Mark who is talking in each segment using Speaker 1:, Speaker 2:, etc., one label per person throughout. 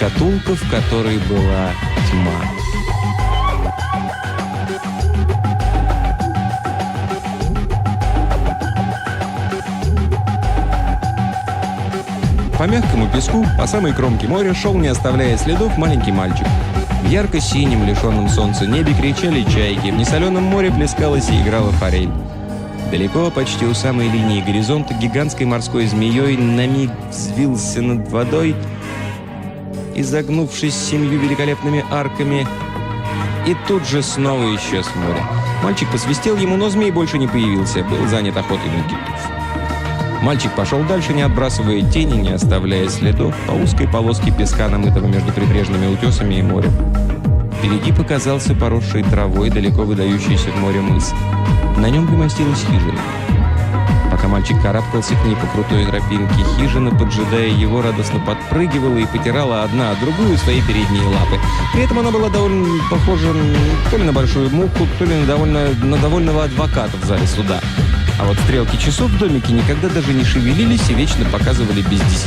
Speaker 1: шкатулка, в которой была тьма. По мягкому песку, по самой кромке моря шел, не оставляя следов, маленький мальчик. В ярко-синем, лишенном солнца небе кричали чайки, в несоленом море плескалась и играла форель. Далеко, почти у самой линии горизонта, гигантской морской змеей на миг взвился над водой, изогнувшись 7 великолепными арками, и тут же снова исчез в море. Мальчик посвистел ему, но змей больше не появился, был занят охотой на китов. Мальчик пошел дальше, не отбрасывая тени, не оставляя следов, по узкой полоске песка, намытого между прибрежными утесами и морем. Впереди показался поросший травой, далеко выдающийся в море мыс. На нем примостилась хижина. Пока мальчик карабкался к ней по крутой тропинке, хижина, поджидая его, радостно подпрыгивала и потирала одна от другую свои передние лапы. При этом она была довольно похожа то ли на большую муху, то ли на довольного адвоката в зале суда. А вот стрелки часов в домике никогда даже не шевелились и вечно показывали без 10:10.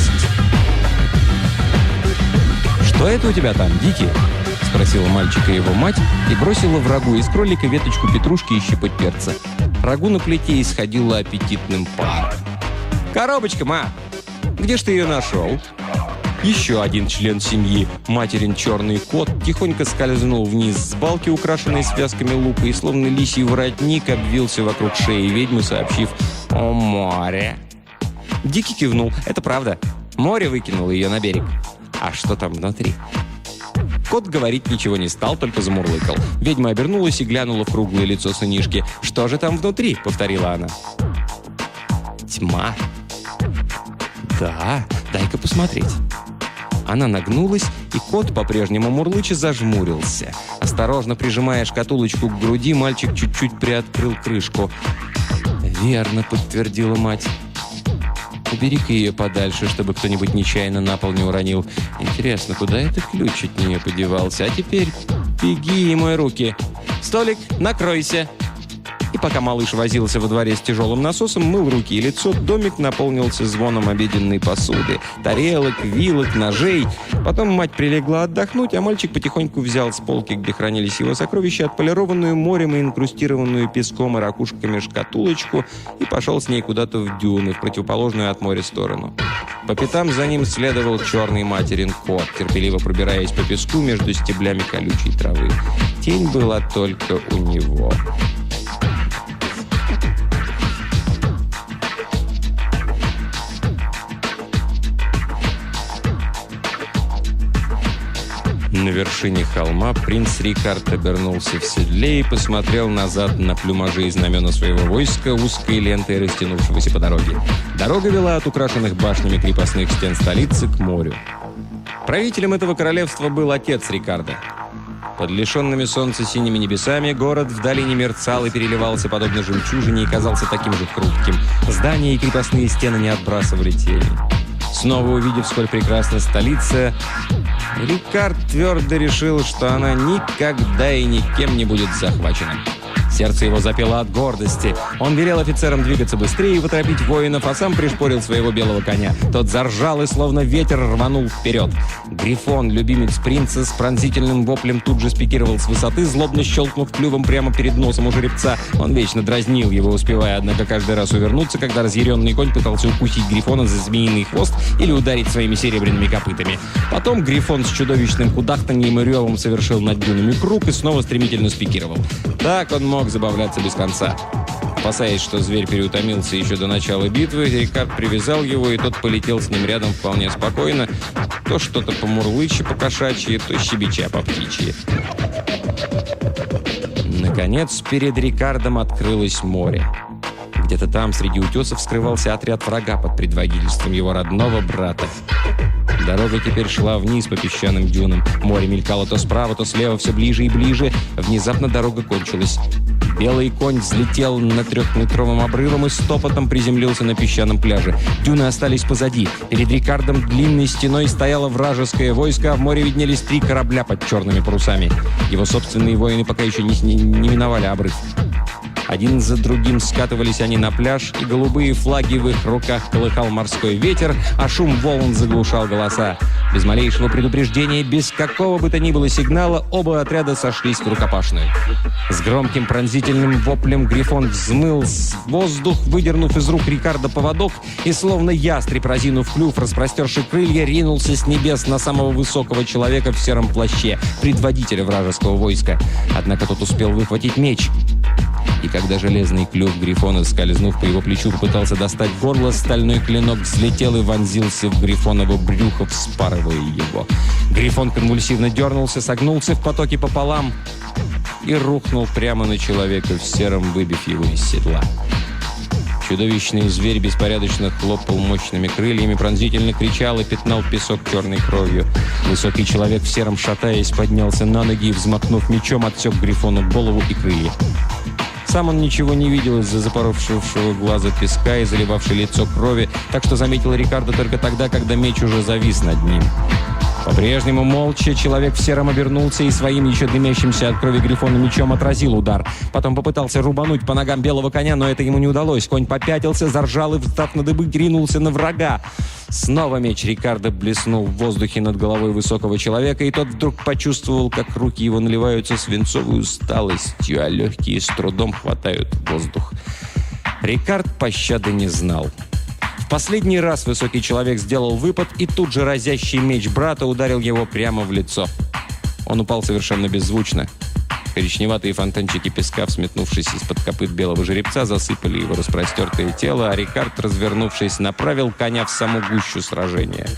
Speaker 1: «Что это у тебя там, Дики?» — спросила мальчика его мать и бросила в рагу из кролика веточку петрушки и щепоть перца. Рагу на плите исходило аппетитным паром. «Коробочка, ма! Где ж ты ее нашел?» Еще один член семьи, материн черный кот, тихонько скользнул вниз с балки, украшенной связками лука, и словно лисий воротник обвился вокруг шеи ведьмы, сообщив: «О, море!» Дикий кивнул. «Это правда. Море выкинуло ее на берег. А что там внутри?» Кот говорить ничего не стал, только замурлыкал. Ведьма обернулась и глянула в круглое лицо сынишки. «Что же там внутри?» — повторила она. «Тьма». «Да, дай-ка посмотреть». Она нагнулась, и кот, по-прежнему мурлыча, зажмурился. Осторожно прижимая шкатулочку к груди, мальчик чуть-чуть приоткрыл крышку. «Верно», — подтвердила мать. «Убери-ка ее подальше, чтобы кто-нибудь нечаянно на пол не уронил. Интересно, куда этот ключ от нее подевался? А теперь беги и мой руки. Столик, накройся!» И пока малыш возился во дворе с тяжелым насосом, мыл руки и лицо, домик наполнился звоном обеденной посуды. Тарелок, вилок, ножей. Потом мать прилегла отдохнуть, а мальчик потихоньку взял с полки, где хранились его сокровища, отполированную морем и инкрустированную песком и ракушками шкатулочку, и пошел с ней куда-то в дюны, в противоположную от моря сторону. По пятам за ним следовал черный материн кот, терпеливо пробираясь по песку между стеблями колючей травы. Тень была только у него. На вершине холма принц Рикард обернулся в седле и посмотрел назад на плюмажи и знамена своего войска, узкой лентой растянувшегося по дороге. Дорога вела от украшенных башнями крепостных стен столицы к морю. Правителем этого королевства был отец Рикарда. Под лишенными солнца синими небесами город вдали не мерцал и переливался подобно жемчужине и казался таким же хрупким. Здания и крепостные стены не отбрасывали тени. Снова увидев, сколь прекрасна столица, Рикард твердо решил, что она никогда и никем не будет захвачена. Сердце его запело от гордости. Он велел офицерам двигаться быстрее и поторопить воинов, а сам пришпорил своего белого коня. Тот заржал и, словно ветер, рванул вперед. Грифон, любимец принца, с пронзительным воплем тут же спикировал с высоты, злобно щелкнув клювом прямо перед носом у жеребца. Он вечно дразнил его, успевая, однако, каждый раз увернуться, когда разъяренный конь пытался укусить Грифона за змеиный хвост или ударить своими серебряными копытами. Потом Грифон с чудовищным кудахтаньем и ревом совершил над дюнами круг и снова стремительно спикировал. Так он мог забавляться без конца. Опасаясь, что зверь переутомился еще до начала битвы, Рикард привязал его, и тот полетел с ним рядом вполне спокойно, то что-то помурлыча по-кошачьи, то щебеча по-птичьи. Наконец, перед Рикардом открылось море. Где-то там, среди утесов, скрывался отряд врага под предводительством его родного брата. Дорога теперь шла вниз по песчаным дюнам. Море мелькало то справа, то слева, все ближе и ближе. Внезапно дорога кончилась. Белый конь взлетел над 3-метровым обрывом и стопотом приземлился на песчаном пляже. Дюны остались позади. Перед Рикардом длинной стеной стояло вражеское войско, а в море виднелись 3 корабля под черными парусами. Его собственные воины пока еще не миновали обрыв. Один за другим скатывались они на пляж, и голубые флаги в их руках колыхал морской ветер, а шум волн заглушал голоса. Без малейшего предупреждения, без какого бы то ни было сигнала, оба отряда сошлись в рукопашную. С громким пронзительным воплем Грифон взмыл в воздух, выдернув из рук Рикардо поводок, и словно ястреб, разинув клюв, распростерши крылья, ринулся с небес на самого высокого человека в сером плаще, предводителя вражеского войска. Однако тот успел выхватить меч. И когда железный клюв Грифона, скользнув по его плечу, попытался достать горло, стальной клинок взлетел и вонзился в Грифоново брюхо, вспарывая его. Грифон конвульсивно дернулся, согнулся в потоке пополам и рухнул прямо на человека в сером, выбив его из седла. Чудовищный зверь беспорядочно хлопал мощными крыльями, пронзительно кричал и пятнал песок черной кровью. Высокий человек в сером, шатаясь, поднялся на ноги и, взмахнув мечом, отсек Грифону голову и крылья. Сам он ничего не видел из-за запоровшего глаза песка и заливавшей лицо крови, так что заметил Рикардо только тогда, когда меч уже завис над ним. По-прежнему молча человек в сером обернулся и своим еще дымящимся от крови Грифона мечом отразил удар. Потом попытался рубануть по ногам белого коня, но это ему не удалось. Конь попятился, заржал и, встав на дыбы, ринулся на врага. Снова меч Рикардо блеснул в воздухе над головой высокого человека, и тот вдруг почувствовал, как руки его наливаются свинцовой усталостью, а легкие с трудом хватают воздух. Рикард пощады не знал. В последний раз высокий человек сделал выпад, и тут же разящий меч брата ударил его прямо в лицо. Он упал совершенно беззвучно. Коричневатые фонтанчики песка, взметнувшись из-под копыт белого жеребца, засыпали его распростертое тело, а Рикард, развернувшись, направил коня в саму гущу сражения.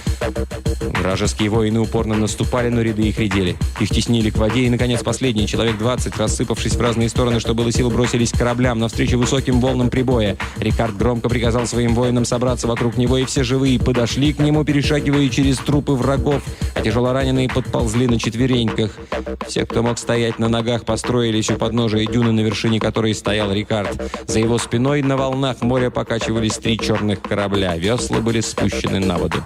Speaker 1: Вражеские воины упорно наступали, но ряды их редели. Их теснили к воде, и, наконец, последний, человек 20, рассыпавшись в разные стороны, что было сил, бросились к кораблям навстречу высоким волнам прибоя. Рикард громко приказал своим воинам собраться вокруг него, и все живые подошли к нему, перешагивая через трупы врагов, а тяжелораненые подползли на четвереньках. Все, кто мог стоять на ногах, построились у подножия дюны, на вершине которой стоял Рикард. За его спиной на волнах моря покачивались 3 черных корабля. Весла были спущены на воду.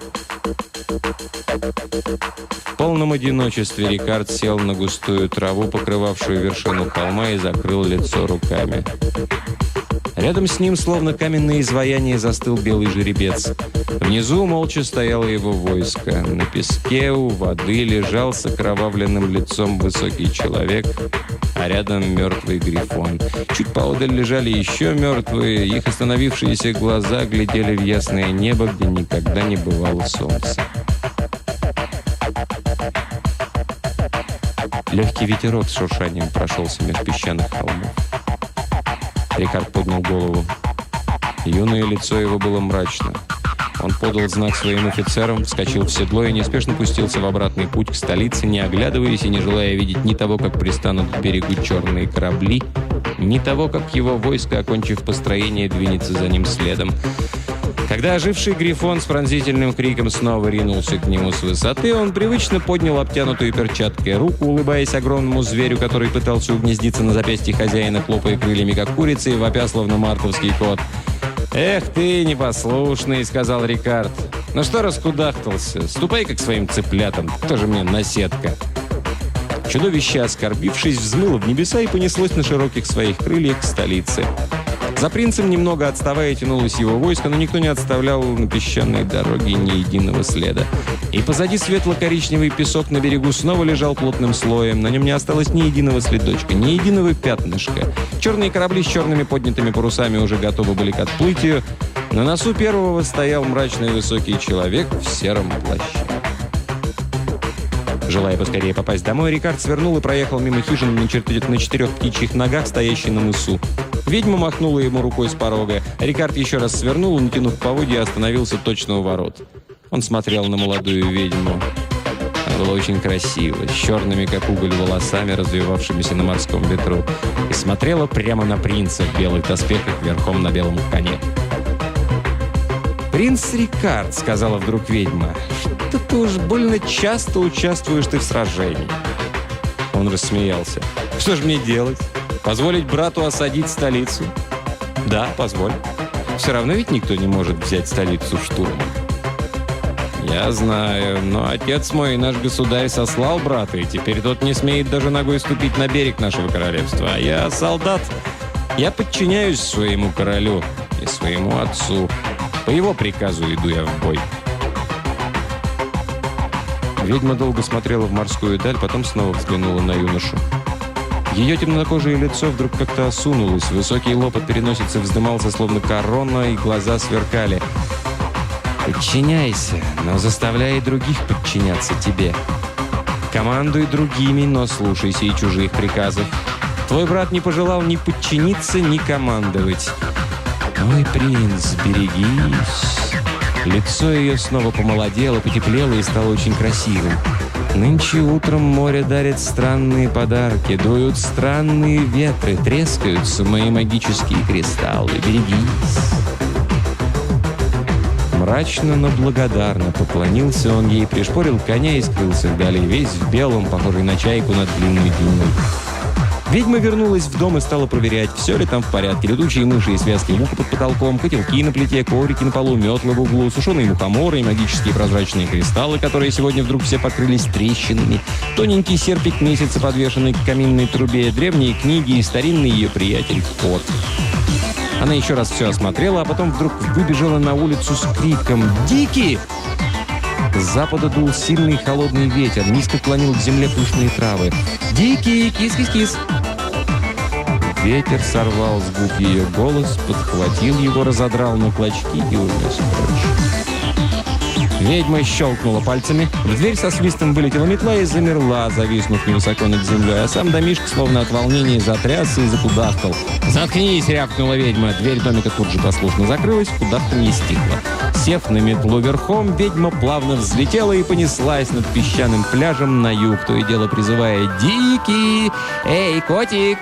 Speaker 1: В полном одиночестве Рикард сел на густую траву, покрывавшую вершину холма, и закрыл лицо руками. Рядом с ним, словно каменное изваяние, застыл белый жеребец. Внизу молча стояло его войско. На песке у воды лежал с окровавленным лицом высокий человек, а рядом мертвый Грифон. Чуть поодаль лежали еще мертвые, их остановившиеся глаза глядели в ясное небо, где никогда не бывало солнца. Легкий ветерок с шуршанием прошелся меж песчаных холмов. Рикард поднял голову. Юное лицо его было мрачно. Он подал знак своим офицерам, вскочил в седло и неспешно пустился в обратный путь к столице, не оглядываясь и не желая видеть ни того, как пристанут к берегу черные корабли, ни того, как его войско, окончив построение, двинется за ним следом. Когда оживший Грифон с пронзительным криком снова ринулся к нему с высоты, он привычно поднял обтянутую перчаткой руку, улыбаясь огромному зверю, который пытался угнездиться на запястье хозяина, хлопая крыльями, как курица, и вопя, словно мартовский кот. «Эх ты, непослушный!» — сказал Рикард. «Ну что раскудахтался? Ступай-ка к своим цыплятам, тоже мне наседка!» Чудовище, оскорбившись, взмыло в небеса и понеслось на широких своих крыльях к столице. За принцем, немного отставая, тянулось его войско, но никто не отставлял на песчаной дороге ни единого следа. И позади светло-коричневый песок на берегу снова лежал плотным слоем. На нем не осталось ни единого следочка, ни единого пятнышка. Черные корабли с черными поднятыми парусами уже готовы были к отплытию. На носу первого стоял мрачный высокий человек в сером плаще. Желая поскорее попасть домой, Рикард свернул и проехал мимо хижины на 4 птичьих ногах, стоящей на мысу. Ведьма махнула ему рукой с порога. Рикард еще раз свернул, натянув поводья, остановился точно у ворот. Он смотрел на молодую ведьму. Она была очень красива, с черными, как уголь, волосами, развивавшимися на морском ветру, и смотрела прямо на принца в белых доспехах верхом на белом коне. «Принц Рикард», — сказала вдруг ведьма, — «что ты уж больно часто участвуешь ты в сражении». Он рассмеялся. «Что же мне делать? Позволить брату осадить столицу?» «Да, позволь. Все равно ведь никто не может взять столицу штурмом». «Я знаю, но отец мой, наш государь, сослал брата, и теперь тот не смеет даже ногой ступить на берег нашего королевства. А я солдат. Я подчиняюсь своему королю и своему отцу. По его приказу иду я в бой». Ведьма долго смотрела в морскую даль, потом снова взглянула на юношу. Ее темнокожее лицо вдруг как-то осунулось, высокий лоб от переносицы вздымался, словно корона, и глаза сверкали. «Подчиняйся, но заставляй и других подчиняться тебе. Командуй другими, но слушайся и чужих приказов. Твой брат не пожелал ни подчиниться, ни командовать. Мой принц, берегись». Лицо ее снова помолодело, потеплело и стало очень красивым. «Нынче утром море дарит странные подарки, дуют странные ветры, трескаются мои магические кристаллы. Берегись». Мрачно, но благодарно поклонился он ей, пришпорил коня и скрылся вдали, весь в белом, похожий на чайку над длинной дюной. Ведьма вернулась в дом и стала проверять, все ли там в порядке. Летучие мыши и связки лука под потолком, котелки на плите, коврики на полу, метлы в углу, сушеные мухоморы и магические прозрачные кристаллы, которые сегодня вдруг все покрылись трещинами, тоненький серпик месяца, подвешенный к каминной трубе, древние книги и старинный ее приятель кот. Она еще раз все осмотрела, а потом вдруг выбежала на улицу с криком «Дикий!». С запада дул сильный холодный ветер, низко клонил к земле пышные травы. «Дикий! Кис-кис-кис!». Ветер сорвал с губ ее голос, подхватил его, разодрал на клочки и унес прочь. Ведьма щелкнула пальцами, в дверь со свистом вылетела метла и замерла, зависнув невысоко над землей, а сам домишко, словно от волнения, затрясся и закудахтал. «Заткнись!» — рявкнула ведьма. Дверь домика тут же послушно закрылась, кудахтанье стихло. Сев на метлу верхом, ведьма плавно взлетела и понеслась над песчаным пляжем на юг, то и дело призывая «Дикий! Эй, котик!»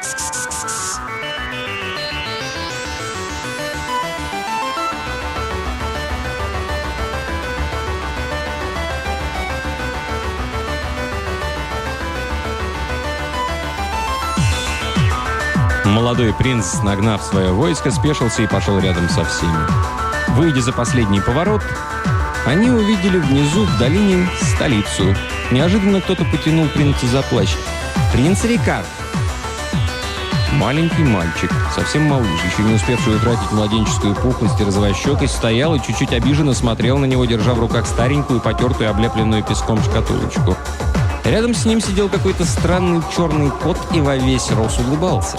Speaker 1: Молодой принц, нагнав свое войско, спешился и пошел рядом со всеми. Выйдя за последний поворот, они увидели внизу, в долине, столицу. Неожиданно кто-то потянул принца за плащ. «Принц Рикард!» Маленький мальчик, совсем малыш, еще не успевший утратить младенческую пухлость и розовощекость, стоял и чуть-чуть обиженно смотрел на него, держа в руках старенькую, потертую, облепленную песком шкатулочку. Рядом с ним сидел какой-то странный черный кот и во весь рост улыбался.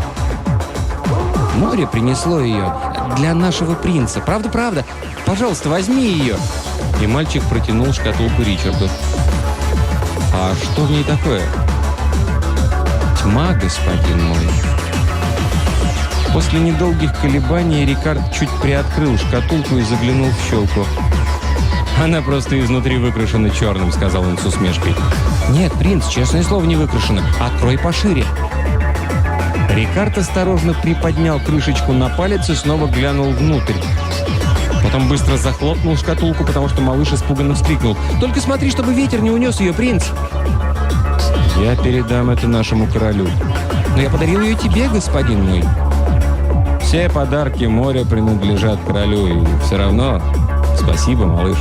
Speaker 1: «Море принесло ее для нашего принца. Правда? Пожалуйста, возьми ее!» И мальчик протянул шкатулку Ричарду. «А что в ней такое?» «Тьма, господин мой». После недолгих колебаний Рикард чуть приоткрыл шкатулку и заглянул в щелку. «Она просто изнутри выкрашена черным», — сказал он с усмешкой. «Нет, принц, честное слово, не выкрашена. Открой пошире». Рикард осторожно приподнял крышечку на палец и снова глянул внутрь. Потом быстро захлопнул шкатулку, потому что малыш испуганно вскрикнул. «Только смотри, чтобы ветер не унес ее, принц!» «Я передам это нашему королю». «Но я подарил ее тебе, господин мой». «Все подарки моря принадлежат королю, и все равно спасибо, малыш».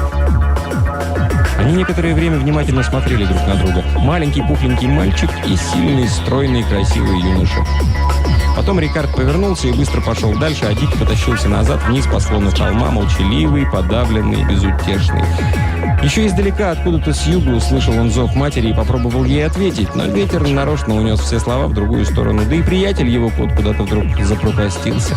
Speaker 1: Они некоторое время внимательно смотрели друг на друга. Маленький пухленький мальчик и сильный, стройный, красивый юноша. Потом Рикард повернулся и быстро пошел дальше, а Дик потащился назад вниз по склону холма, молчаливый, подавленный, безутешный. Еще издалека, откуда-то с юга, услышал он зов матери и попробовал ей ответить, но ветер нарочно унес все слова в другую сторону, да и приятель его, кот, куда-то вдруг запропастился.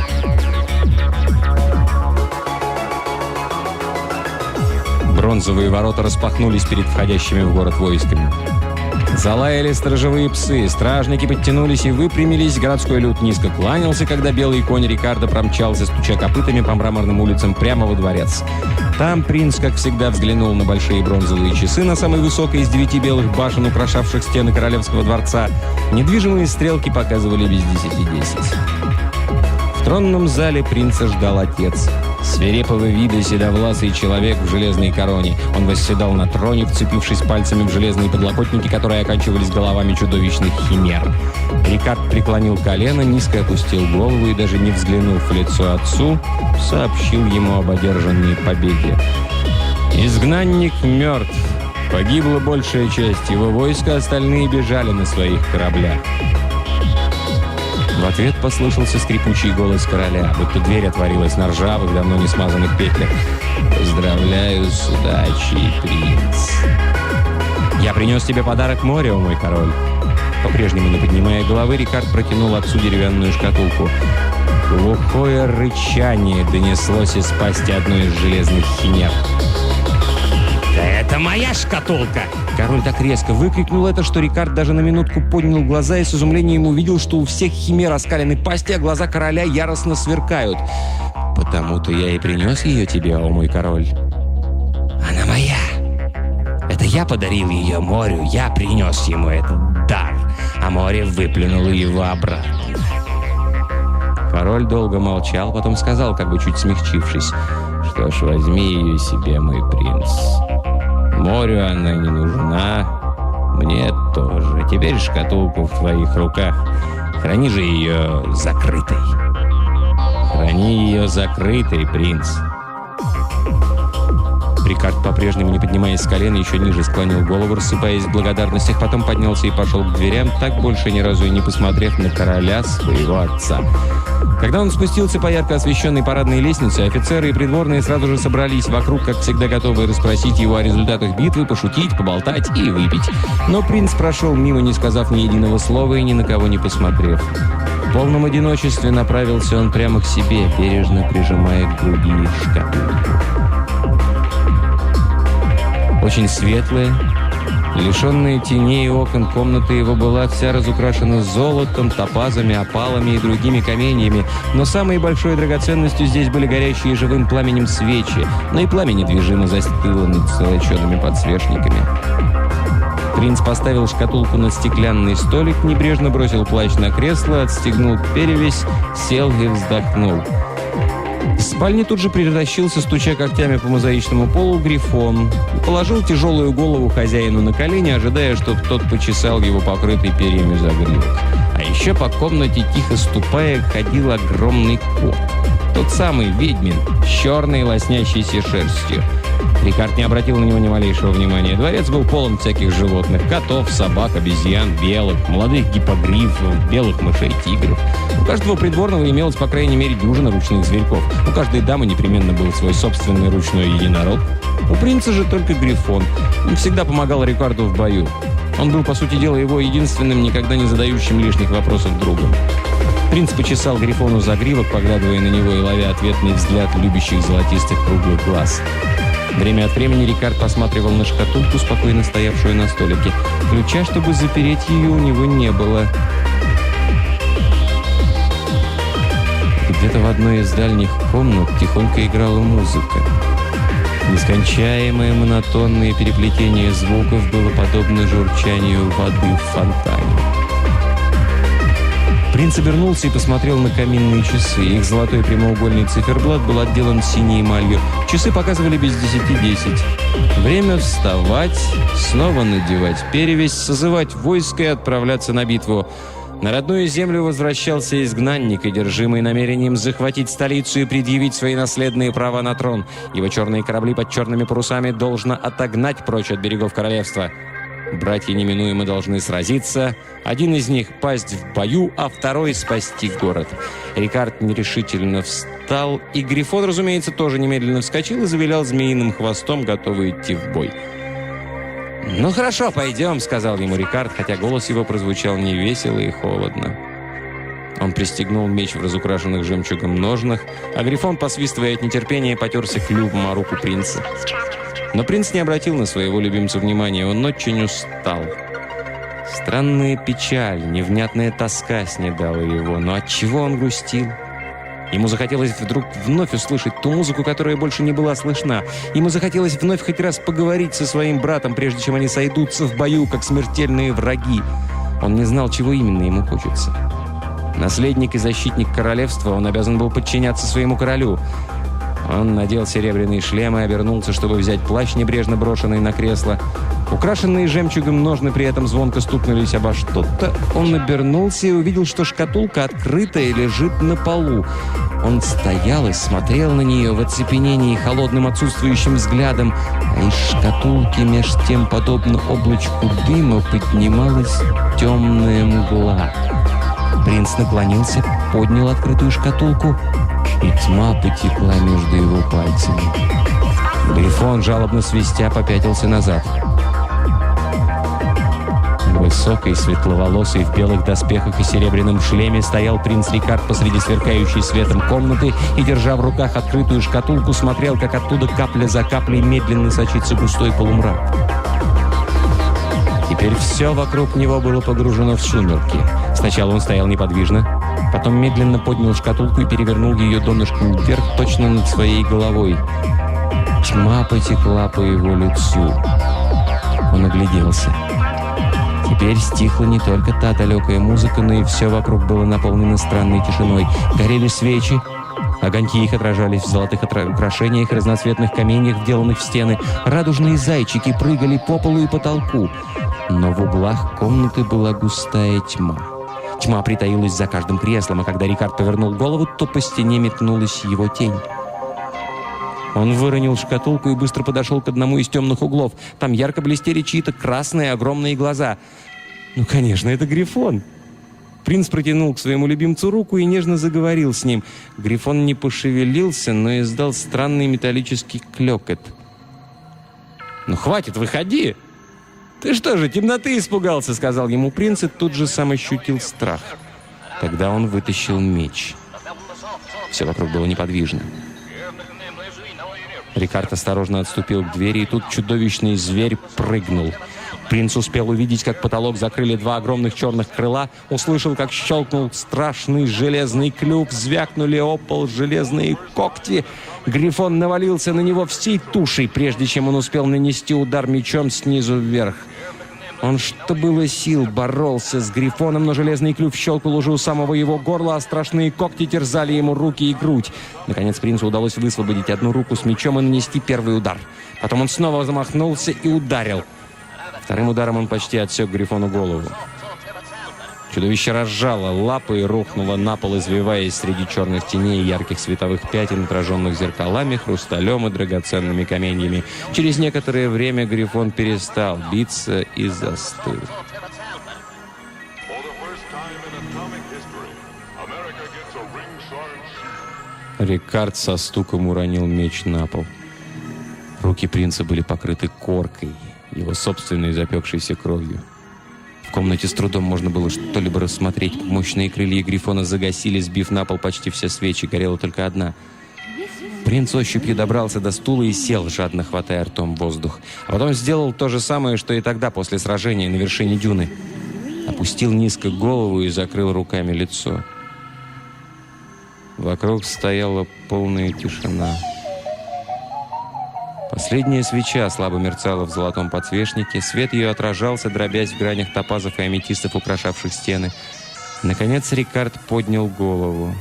Speaker 1: Бронзовые ворота распахнулись перед входящими в город войсками. Залаяли сторожевые псы, стражники подтянулись и выпрямились, городской люд низко кланялся, когда белый конь Рикарда промчался, стуча копытами по мраморным улицам прямо во дворец. Там принц, как всегда, взглянул на большие бронзовые часы на самой высокой из 9 белых башен, украшавших стены королевского дворца. Недвижимые стрелки показывали без 10:10. В тронном зале принца ждал отец. Свирепого вида седовласый человек в железной короне. Он восседал на троне, вцепившись пальцами в железные подлокотники, которые оканчивались головами чудовищных химер. Рикард преклонил колено, низко опустил голову и, даже не взглянув в лицо отцу, сообщил ему об одержанной победе. «Изгнанник мертв. Погибла большая часть его войска, остальные бежали на своих кораблях». В ответ послышался скрипучий голос короля, будто дверь отворилась на ржавых, давно не смазанных петлях. «Поздравляю с удачей, принц!» «Я принес тебе подарок моря, мой король!» По-прежнему не поднимая головы, Рикард протянул отцу деревянную шкатулку. Глухое рычание донеслось из пасти одной из железных химер. «Да это моя шкатулка!» Король так резко выкрикнул это, что Рикард даже на минутку поднял глаза и с изумлением увидел, что у всех химер оскалены пасти, а глаза короля яростно сверкают. «Потому-то я и принес ее тебе, о мой король!» «Она моя! Это я подарил ее морю, я принес ему этот дар, а море выплюнуло его обратно!» Король долго молчал, потом сказал, как бы чуть смягчившись: «Что ж, возьми ее себе, мой принц. Морю она не нужна, мне тоже. Теперь шкатулка в твоих руках. Храни же ее закрытой. Храни ее закрытой, принц». Рикард, по-прежнему не поднимаясь с колена, еще ниже склонил голову, рассыпаясь в благодарностях, потом поднялся и пошел к дверям, так больше ни разу и не посмотрев на короля, своего отца. Когда он спустился по ярко освещенной парадной лестнице, офицеры и придворные сразу же собрались вокруг, как всегда готовые расспросить его о результатах битвы, пошутить, поболтать и выпить. Но принц прошел мимо, не сказав ни единого слова и ни на кого не посмотрев. В полном одиночестве направился он прямо к себе, бережно прижимая к груди шкатулку. Очень светлая, лишенная теней и окон, комната его была вся разукрашена золотом, топазами, опалами и другими каменьями, но самой большой драгоценностью здесь были горящие живым пламенем свечи, но и пламя недвижимо застыло над золочеными подсвечниками. Принц поставил шкатулку на стеклянный столик, небрежно бросил плащ на кресло, отстегнул перевязь, сел и вздохнул. В спальне тут же притащился, стуча когтями по мозаичному полу, Грифон. Положил тяжелую голову хозяину на колени, ожидая, чтобы тот почесал его покрытый перьями загривок. А еще по комнате, тихо ступая, ходил огромный кот. Тот самый ведьмин, с черной лоснящейся шерстью. Рикард не обратил на него ни малейшего внимания. Дворец был полон всяких животных: котов, собак, обезьян, белок, молодых гиппогрифов, белых мышей, тигров. У каждого придворного имелось, по крайней мере, дюжина ручных зверьков. У каждой дамы непременно был свой собственный ручной единорог. У принца же только Грифон. Он всегда помогал Рикарду в бою. Он был, по сути дела, его единственным, никогда не задающим лишних вопросов другом. Принц почесал Грифону загривок, поглядывая на него и ловя ответный взгляд любящих золотистых круглых глаз. Время от времени Рикард посматривал на шкатулку, спокойно стоявшую на столике. Ключа, чтобы запереть ее, у него не было. Где-то в одной из дальних комнат тихонько играла музыка. Нескончаемое монотонное переплетение звуков было подобно журчанию воды в фонтане. Принц обернулся и посмотрел на каминные часы. Их золотой прямоугольный циферблат был отделан синей эмалью. Часы показывали без 10:10. Время вставать, снова надевать перевязь, созывать войско и отправляться на битву. На родную землю возвращался изгнанник, одержимый намерением захватить столицу и предъявить свои наследные права на трон. Его черные корабли под черными парусами должно отогнать прочь от берегов королевства. Братья неминуемо должны сразиться. Один из них пасть в бою, а второй спасти город. Рикард нерешительно встал, и Грифон, разумеется, тоже немедленно вскочил и завилял змеиным хвостом, готовый идти в бой. «Ну хорошо, пойдем», — сказал ему Рикард, хотя голос его прозвучал невесело и холодно. Он пристегнул меч в разукрашенных жемчугом ножнах, а Грифон, посвистывая от нетерпения, потерся клювом о руку принца. Но принц не обратил на своего любимца внимания, он очень устал. Странная печаль, невнятная тоска снедала его, но отчего он грустил? Ему захотелось вдруг вновь услышать ту музыку, которая больше не была слышна. Ему захотелось вновь хоть раз поговорить со своим братом, прежде чем они сойдутся в бою, как смертельные враги. Он не знал, чего именно ему хочется. Наследник и защитник королевства, он обязан был подчиняться своему королю. Он надел серебряный шлем и обернулся, чтобы взять плащ, небрежно брошенный на кресло. Украшенные жемчугом ножны при этом звонко стукнулись обо что-то. Он обернулся и увидел, что шкатулка открытая лежит на полу. Он стоял и смотрел на нее в оцепенении холодным отсутствующим взглядом, а из шкатулки меж тем, подобно облачку дыма, поднималась темная мгла. Принц наклонился, поднял открытую шкатулку, и тьма потекла между его пальцами. Грифон, жалобно свистя, попятился назад. Высокий, светловолосый, в белых доспехах и серебряном шлеме стоял принц Рикард посреди сверкающей светом комнаты и, держа в руках открытую шкатулку, смотрел, как оттуда капля за каплей медленно сочится густой полумрак. Теперь все вокруг него было погружено в сумерки. Сначала он стоял неподвижно, потом медленно поднял шкатулку и перевернул ее донышком вверх точно над своей головой. Тьма потекла по его лицу. Он огляделся. Теперь стихла не только та далекая музыка, но и все вокруг было наполнено странной тишиной. Горели свечи, огоньки их отражались в золотых украшениях и разноцветных каменьях, вделанных в стены. Радужные зайчики прыгали по полу и потолку. Но в углах комнаты была густая тьма. Тьма притаилась за каждым креслом, а когда Рикард повернул голову, то по стене метнулась его тень. Он выронил шкатулку и быстро подошел к одному из темных углов. Там ярко блестели чьи-то красные огромные глаза. Ну, конечно, это Грифон. Принц протянул к своему любимцу руку и нежно заговорил с ним. Грифон не пошевелился, но издал странный металлический клёкот. «Ну, хватит, выходи!» «Ты что же, темноты испугался?» — сказал ему принц, и тут же сам ощутил страх. Тогда он вытащил меч. Все вокруг было неподвижно. Рикард осторожно отступил к двери, и тут чудовищный зверь прыгнул. Принц успел увидеть, как потолок закрыли два огромных черных крыла, услышал, как щелкнул страшный железный клюв, звякнули о пол железные когти. Грифон навалился на него всей тушей, прежде чем он успел нанести удар мечом снизу вверх. Он, что было сил, боролся с Грифоном, но железный клюв щелкал уже у самого его горла, а страшные когти терзали ему руки и грудь. Наконец принцу удалось высвободить одну руку с мечом и нанести первый удар. Потом он снова замахнулся и ударил. Вторым ударом он почти отсек Грифону голову. Чудовище разжало лапы и рухнуло на пол, извиваясь среди черных теней и ярких световых пятен, отраженных зеркалами, хрусталем и драгоценными каменьями. Через некоторое время Грифон перестал биться и застыл. Рикард со стуком уронил меч на пол. Руки принца были покрыты коркой, его собственной запекшейся кровью. В комнате с трудом можно было что-либо рассмотреть. Мощные крылья Грифона загасили, сбив на пол почти все свечи. Горела только одна. Принц ощупью добрался до стула и сел, жадно хватая ртом воздух. А потом сделал то же самое, что и тогда, после сражения на вершине дюны. Опустил низко голову и закрыл руками лицо. Вокруг стояла полная тишина. Последняя свеча слабо мерцала в золотом подсвечнике. Свет ее отражался, дробясь в гранях топазов и аметистов, украшавших стены. Наконец Рикард поднял голову.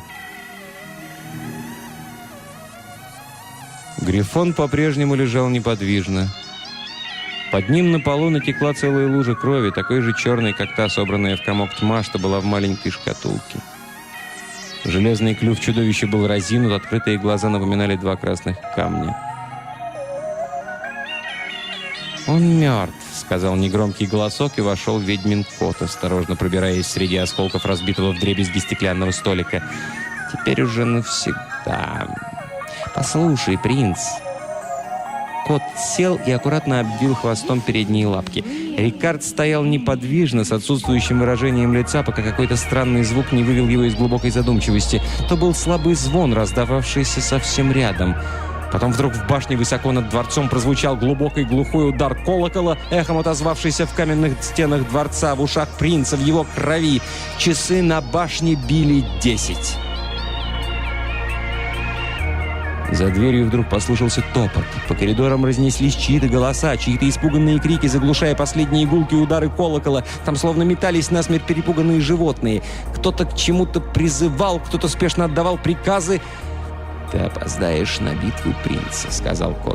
Speaker 1: Грифон по-прежнему лежал неподвижно. Под ним на полу натекла целая лужа крови, такой же черной, как та, собранная в комок тьма, что была в маленькой шкатулке. Железный клюв чудовища был разинут, открытые глаза напоминали два красных камня. «Он мертв», — сказал негромкий голосок, и вошел ведьмин кот, осторожно пробираясь среди осколков разбитого вдребезги стеклянного столика. «Теперь уже навсегда. Послушай, принц». Кот сел и аккуратно обвил хвостом передние лапки. Рикард стоял неподвижно, с отсутствующим выражением лица, пока какой-то странный звук не вывел его из глубокой задумчивости. То был слабый звон, раздававшийся совсем рядом. Потом вдруг в башне высоко над дворцом прозвучал глубокий глухой удар колокола, эхом отозвавшийся в каменных стенах дворца, в ушах принца, в его крови. Часы на башне били 10. За дверью вдруг послышался топот. По коридорам разнеслись чьи-то голоса, чьи-то испуганные крики, заглушая последние гулки и удары колокола. Там словно метались насмерть перепуганные животные. Кто-то к чему-то призывал, кто-то спешно отдавал приказы. «Ты опоздаешь на битву, принца», — сказал кот.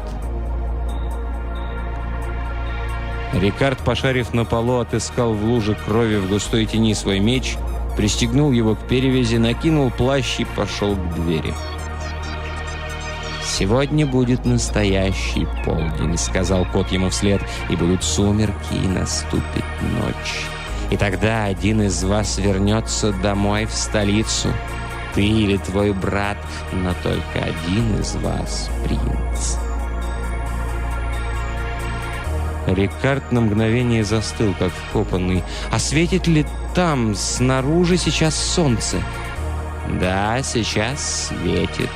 Speaker 1: Рикард, пошарив на полу, отыскал в луже крови в густой тени свой меч, пристегнул его к перевязи, накинул плащ и пошел к двери. «Сегодня будет настоящий полдень», — сказал кот ему вслед, — «и будут сумерки, и наступит ночь. И тогда один из вас вернется домой в столицу. Ты или твой брат, но только один из вас принц. Рикард на мгновение застыл, как вкопанный. А светит ли там, снаружи, сейчас солнце? Да, сейчас светит.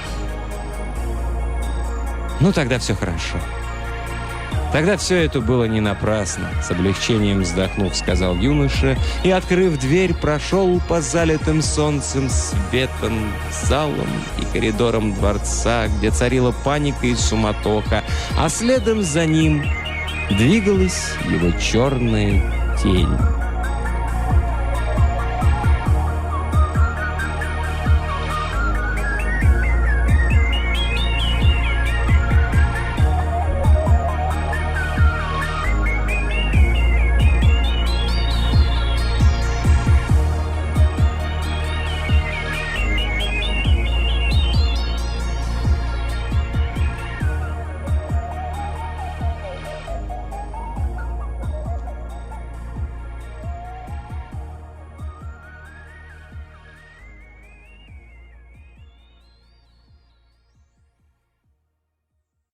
Speaker 1: Ну, тогда все хорошо. Тогда все это было не напрасно. С облегчением вздохнув, сказал юноша, и, открыв дверь, прошел по залитым солнцем светом, залам и коридорам дворца, где царила паника и суматоха, а следом за ним двигалась его черная тень.